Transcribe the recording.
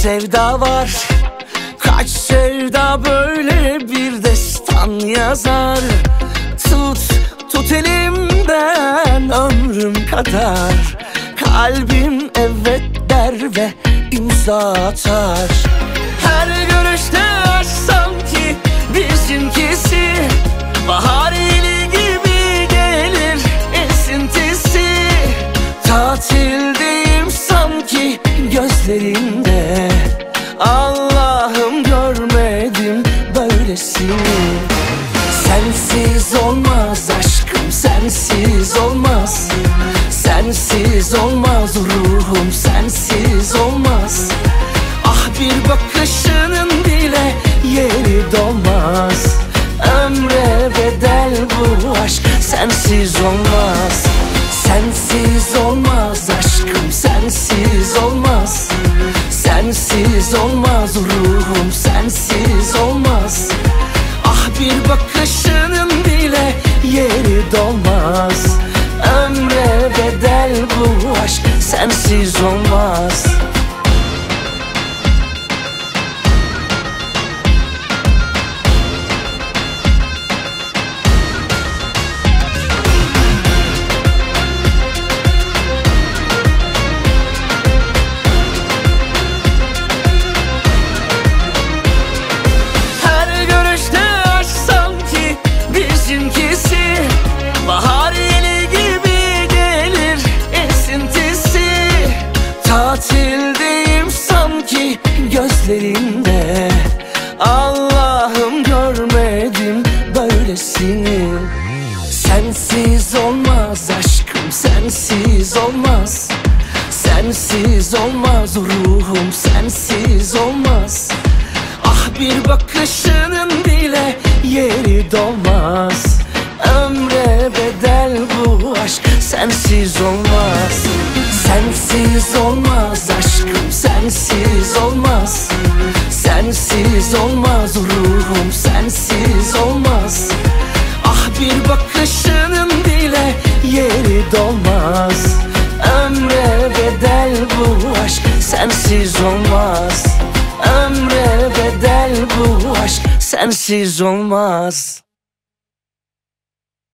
sevda var, kaç sevda böyle bir destan yazar. Tut elimden ömrüm kadar, kalbim evet der ve imza atar. Her görüşte aşk sanki bizimkisi, bahar yeli gibi gelir esintisi. Tatildeyim sanki gözlerinde, Allah'ım görmedim böylesini. Sensiz olmaz aşkım, sensiz olmaz. Sensiz olmaz ruhum, sensiz olmaz. Ah, bir bakışının bile yeri dolmaz. Ömre bedel bu aşk, sensiz olmaz. Sensiz olmaz aşkım, sensiz olmaz. Sensiz olmaz ruhum, sensiz olmaz. Ah, bir bakışının bile yeri dolmaz. Ömre bedel bu aşk, sensiz olmaz. Bahar yeli gibi gelir esintisi. Tatildeyim sanki gözlerinde, Allah'ım görmedim böylesini. Sensiz olmaz aşkım, sensiz olmaz. Sensiz olmaz ruhum, sensiz olmaz. Ah, bir bakışının bile yeri dolmaz. Ömre bedel bu aşk, sensiz olmaz. Sensiz olmaz aşkım, sensiz olmaz. Sensiz olmaz ruhum, sensiz olmaz. Ah, bir bakışının bile yeri dolmaz. Ömre bedel bu aşk, sensiz olmaz. Ömre bedel bu aşk, sensiz olmaz.